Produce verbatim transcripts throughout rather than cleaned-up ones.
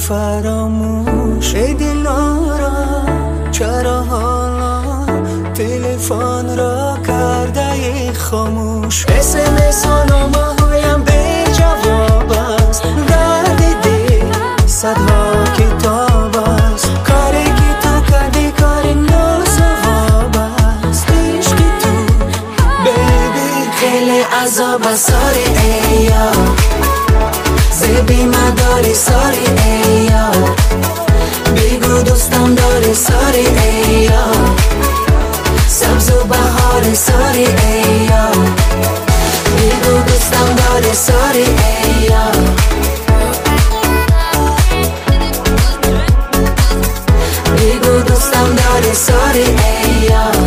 فراموش ای دلارم، چرا حالا تلفن را کرده ای خاموش؟ اس ام اس و نامه هایم به جواب است، درد دل صدها کتاب است. کاری که تو کردی کار ناسواب است. عشق تو بیبی خیلی عذاب است. ساری ای یار، زبی مداری. ساری ای یار، بگو دوستم داری. ساری ای یار، سبز و بهار. ساری ای یار، بگو دوستم داری. ساری ای یار، بگو دوستم داری. ساری ای یار.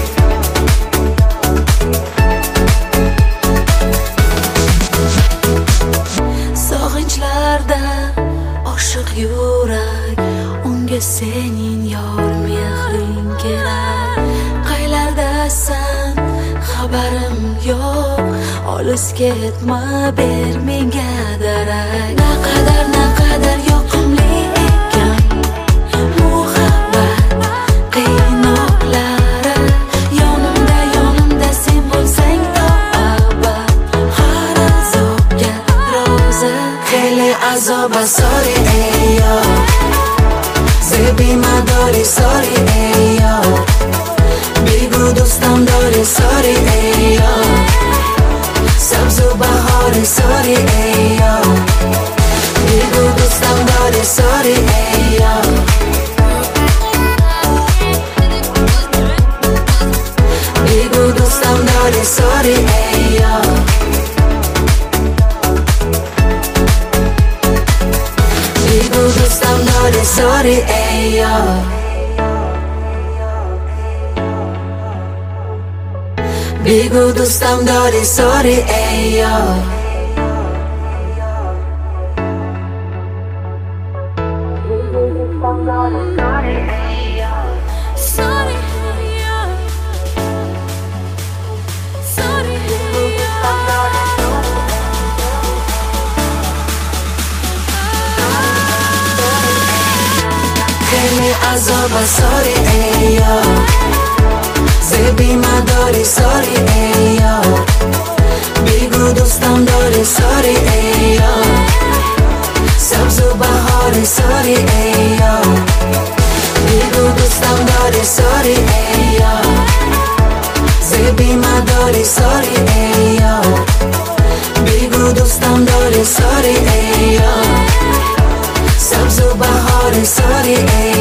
Aşık yürek, onge senin yar mehrin gerek. Qaylardasan, xabarim yo'q. Olis ketma, ber menga darak. Naqadar naqadar yoqimli ekan muhabbat qiynoqlari. Yonimda yonimda sen bo'lsang to abad. Har azobga rozi, xeyli azob. Sorry ey yar, zebi madori. Sorry ey yar, begu do'stam dori. Sorry ey yar, sabzu bahori. Sorry ey yar, begu do'stam dori. Sorry ey yar, begu do'stam dori. Sorry ey yar, begu do'stam dori. Sorry ey yar, begu do'stam dori. Sorry ey yar. Azoba. Sorry ey yar, zebi madori. Sorry ey yar, begu do'stam dori. Sorry ey yar, sabzu bahori. Sorry ey yar, begu do'stam dori. Sorry ey yar, zebi madori. Sorry ey yar, begu do'stam dori. Sorry ey yar, sabzu bahori. Sorry ey